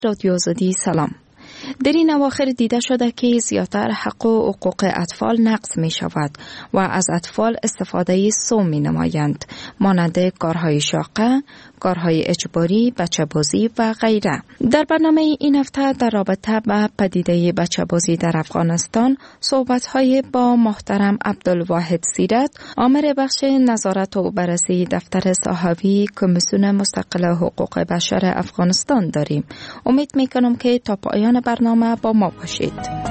رادیو آزادی سلام. در این اواخر دیده شده که زیاتر حق و حقوق اطفال نقض می شود و از اطفال استفاده سم می نمایند، مانند کارهای شاقه، کارهای اجباری، بچه بازی و غیره. در برنامه این هفته در رابطه با پدیده بچه بازی در افغانستان صحبت‌های با محترم عبدالواحد سیرت، آمر بخش نظارت و بررسی دفتر صحافی کمیسیون مستقل حقوق بشر افغانستان داریم. امید میکنم که تا پایان برنامه با ما باشید.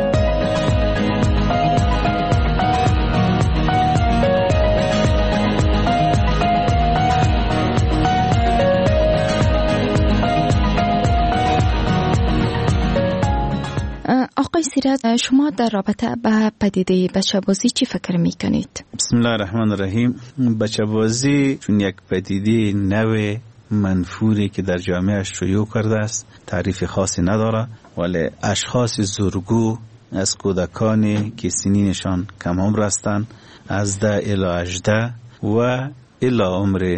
آقای سیرت، شما در رابطه با پدیده بچه بازی چی فکر میکنید؟ بسم الله الرحمن الرحیم. بچه بازی چون یک پدیده نو منفوری که در جامعه شیوع کرده است، تعریف خاصی نداره، ولی اشخاص زورگو از کودکانی که سنینشان کم عمر هستند، از 10 الی 18 و الی عمر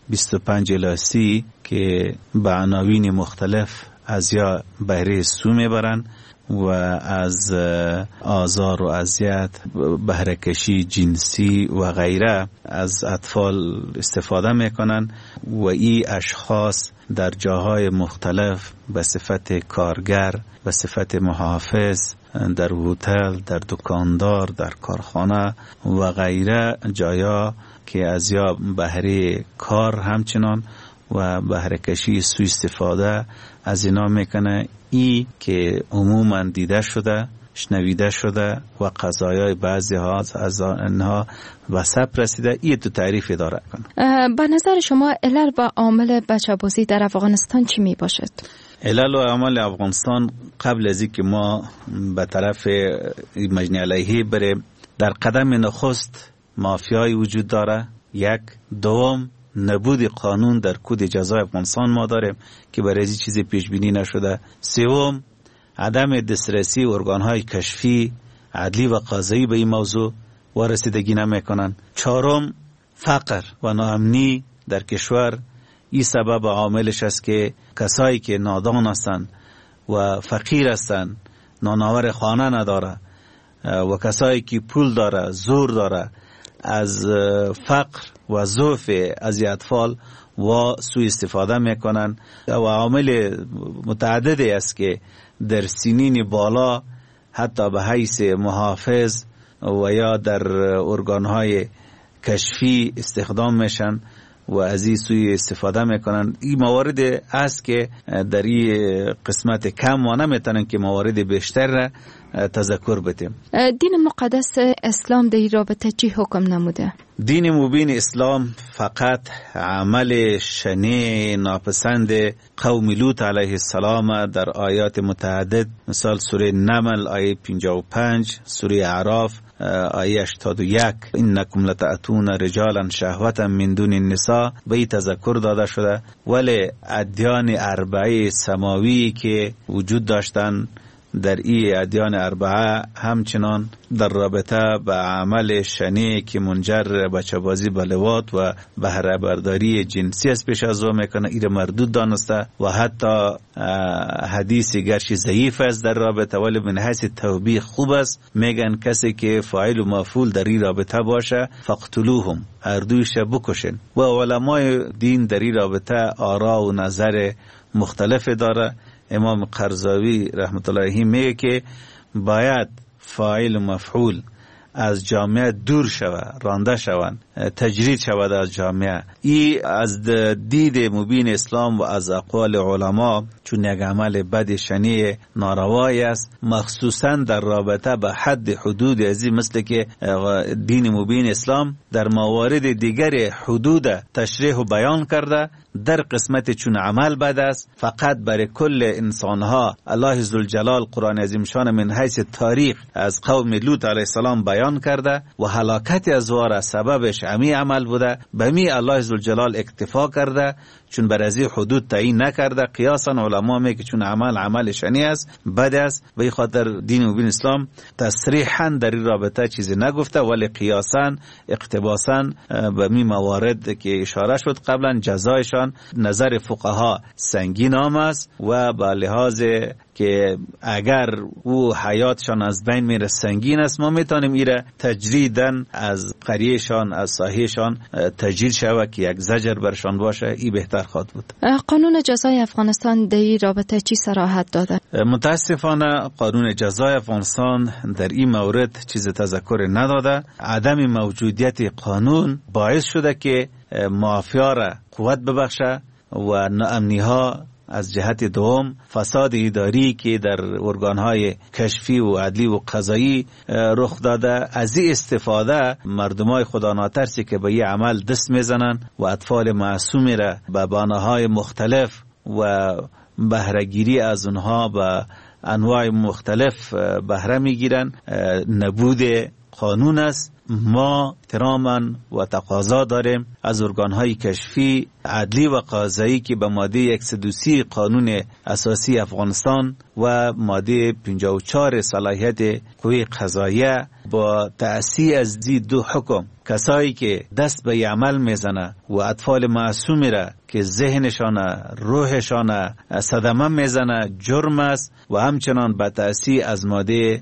25 الی 30 که به عناوین مختلف از یا بهره سو میبرند و از آزار و اذیت، بهره کشی جنسی و غیره از اطفال استفاده میکنن و این اشخاص در جاهای مختلف به صفت کارگر، به صفت محافظ، در هتل، در دکاندار، در کارخانه و غیره جایا که از یا بهره کار همچنان و بهره کشی سوء استفاده از اینا میکنه. ای که عموما دیده شده، شنویده شده و قضایای بعضی ها از آنها به ثبت رسیده، ای تو تعریف داره کنه. به نظر شما علل و عامل بچه بازی در افغانستان چی می باشد؟ علل و عامل افغانستان قبل از اینکه ما به طرف مجنی علیه بریم، در قدم نخست مافیای وجود داره. یک، دوم نبود قانون در کد جزای افغانستان ما داریم که برای این چیزی پیش بینی نشده. سوم، عدم دسترسی ارگان‌های کشفی، عدلی و قضایی به این موضوع و رسیدگی نمی‌کنند. چهارم، فقر و ناامنی در کشور. این سبب عاملش است که کسایی که نادان هستند و فقیر هستند، نانآور خانه نداره و کسایی که پول داره، زور داره، از فقر و ضعف از اطفال و سوء استفاده میکنن و عامل متعددی است که در سنین بالا حتی به حیث محافظ و یا در ارگانهای کشفی استخدام میشن و از این سوی استفاده میکنن. این موارد است که در این قسمت کم و نمیتونن که موارد بیشتر را تذکر بتیم. دین مقدس اسلام در این رابطه چی حکم نموده؟ دین مبین اسلام فقط عمل شنیع ناپسند قوم لوط علیه السلام در آیات متعدد، مثال سوره نمل آیه 55، سوره اعراف آیه 81 انکم لتأتون رجالا شهوة من دون النساء به این تذکر داده شده. ولی ادیان اربعه سماوی که وجود داشتن در این ادیان اربعه همچنان در رابطه به عمل شنیع که منجر بچه بازی به لواط و بهره برداری جنسی از پیش از او میکنه، این مردود دانسته و حتی حدیث گرچه ضعیف است در رابطه ولی من حیث توبیخ خوب است. میگن کسی که فاعل و مفعول در این رابطه باشه فقتلوهم، هر دویش بکشن. و علمای دین در این رابطه آرا و نظر مختلف داره. امام قرضاوی رحمت الله علیه میگه که باید فاعل و مفعول از جامعه دور شود، رانده شوند، تجرید شود از جامعه. این از دید مبین اسلام و از اقوال علما چون یک عمل بد شنیع ناروایی است، مخصوصا در رابطه به حد حدود ازی، مثل که دین مبین اسلام در موارد دیگر حدود تشریح و بیان کرده. در قسمت چون عمل بد است فقط برای کل انسانها الله ذوالجلال قرآن عظیم شان من حیث تاریخ از قوم لوط علیه السلام بیان کرده و هلاکت از واره سببش امی عمل بوده، به می الله ذوالجلال اکتفا کرده چون بر از حدود تعیین نکرده، قیاسا علما میگه چون عمل شنی است، بد است، به خاطر دین مبین اسلام تصریحا در این رابطه چیزی نگفته، ولی قیاسا اقتباسا به می موارد که اشاره شد قبلا جزایشان نظر فقها سنگین است و به لحاظ که اگر او حیاتشان از بین میره سنگین است، ما میتونیم ایره تجریدن از قریهشان، از ساحهشان تجرید شود که یک زجر برشان باشه، ای بهتر خواهد بود. قانون جزای افغانستان در این رابطه چی صراحت داده؟ متاسفانه قانون جزای افغانستان در این مورد چیز تذکر نداده. عدم موجودیت قانون باعث شده که مافیا را قوت ببخشه و ناامنی ها از جهت دوم فساد اداری که در ارگانهای کشفی و عدلی و قضایی رخ داده، از این استفاده مردمای خدا ناترسی که به این عمل دست میزنن و اطفال معصومی را به باناهای مختلف و بهرهگیری از اونها به انواع مختلف بهره میگیرن، نبود قانون است. ما احتراما و تقاضا داریم از ارگانهای کشفی، عدلی و قضایی که به ماده 130 قانون اساسی افغانستان و ماده 54 صلاحیت قوه قضاییه با تأسیس از دو حکم، کسایی که دست به عمل میزنه و اطفال معصومی را که ذهنشان روحشان صدمه میزنه جرم است، و همچنان به تأسیس از ماده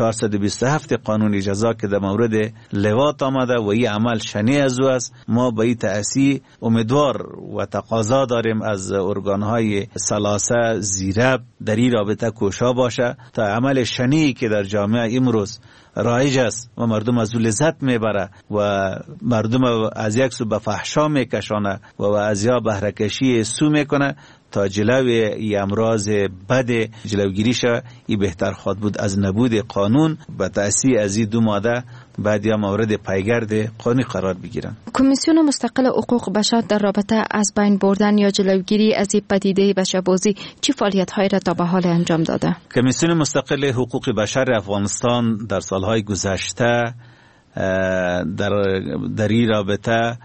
427 قانون جزا که در مورد لواط آمده و این عمل شنی از او است. ما به این تأسیس امیدوار و تقاضا داریم از ارگانهای سلاسه زیرب در این رابطه کوشا باشه تا عمل شنی که در جامعه امروز رایج است و مردم از او لذت میبره و مردم از یک سو به فحشا میکشانه و از یا بهره‌کشی سو میکنه، تا جلوی امراض بد جلوگیری شه. این بهتر خواهد بود از نبود قانون به تأسیس از این دو ماده بعد یا مورد پیگرد قانونی قرار بگیرن. کمیسیون مستقل حقوق بشر در رابطه از بین بردن یا جلوگیری از این پدیده بشربازی چه فعالیت‌هایی را تا به حال انجام داده؟ کمیسیون مستقل حقوق بشر افغانستان در سالهای گذشته در این رابطه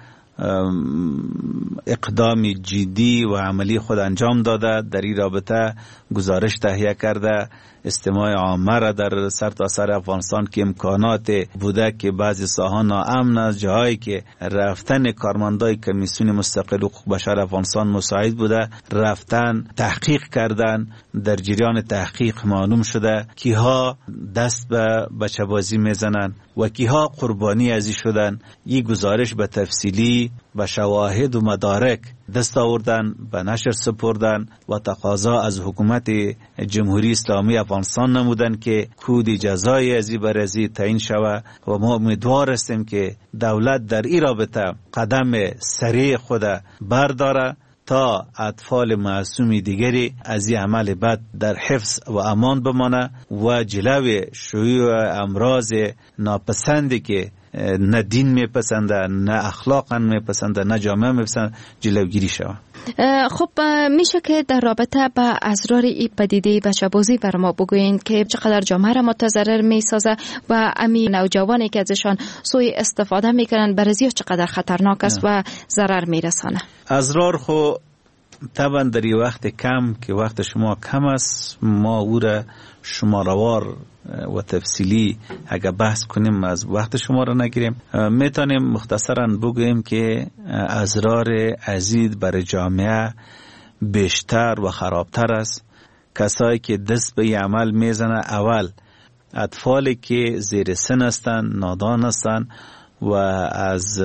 اقدام جدی و عملی خود انجام داده. در این رابطه گزارش تهیه کرده، استماع عامه را در سرتاسر افغانستان که امکانات بوده که بعضی ساحات ناامن است، جاهایی که رفتن کارمندای کمیسیون مستقل حقوق بشر افغانستان مساعد بوده، رفتن تحقیق کردن. در جریان تحقیق معلوم شده کیها دست به بچه‌بازی میزنن و کیها قربانی ازی شدن. این گزارش به تفصیلی به شواهد و مدارک دست آوردن، به نشر سپردن و تقاضا از حکومت جمهوری اسلامی افغانستان نمودن که کود جزای ازی بر ازی تعیین شود و ما امیدوار هستیم که دولت در این رابطه قدم سریع خود برداره تا اطفال معصومی دیگری از این عمل بد در حفظ و امان بمانه و جلوی شیوع امراض ناپسندی که نه دین میپسنده، نه اخلاقا میپسنده، نه جامعه میپسنده جلوگیری شود. خب میشه که در رابطه با اسرار این پدیده بچه‌بازی بر ما بگوین که چقدر جامعه را متضرر میسازه و امی نوجوانی که ازشان سوء استفاده میکنن برای چقدر خطرناک است و ضرر میرسانه؟ اسرار خو طبعا در این وقت کم که وقت شما کم است، ما او را شماروار و تفصیلی اگر بحث کنیم از وقت شما را نگیریم. میتونیم مختصرا بگوییم که اسرار عزیز برای جامعه بیشتر و خرابتر است. کسایی که دست به عمل میزنه اول اطفالی که زیر سن هستند، نادان هستند و از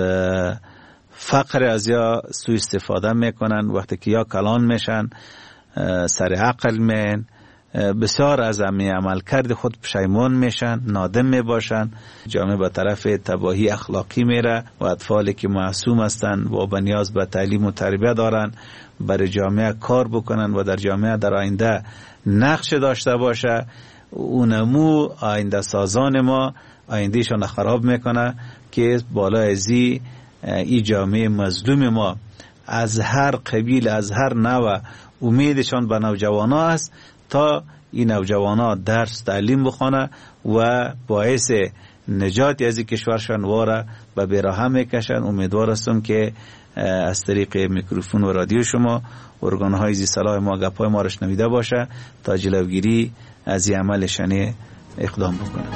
فقر از یا سوء استفاده میکنن. وقتی که یا کلان میشن سر عقل مین، بسیار از عمل کرد خود پشیمان میشن، نادم میباشن، جامعه به طرف تباهی اخلاقی میره و اطفالی که معصوم هستن و به نیاز به تعلیم و تربیت دارن برای جامعه کار بکنن و در جامعه در آینده نقش داشته باشه، اونمو آینده سازان ما آیندهشان خراب میکنه که بالا ازی این جامعه مظلوم ما از هر قبیل از هر نوع امیدشان به نوجوانا است تا این نوجوانا درس تعلیم بخونه و باعث نجات از کشورشان واره به بیراه میکشن. امیدوار هستم که از طریق میکروفون و رادیو شما ارگان‌های ذی صلاح ما گپ‌های ما را شنویده باشه تا جلوگیری از این عمل شنیع اقدام بکنه.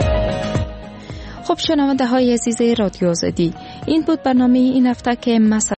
خب شنونده های عزیز رادیو آزادی، این بود برنامه این هفته که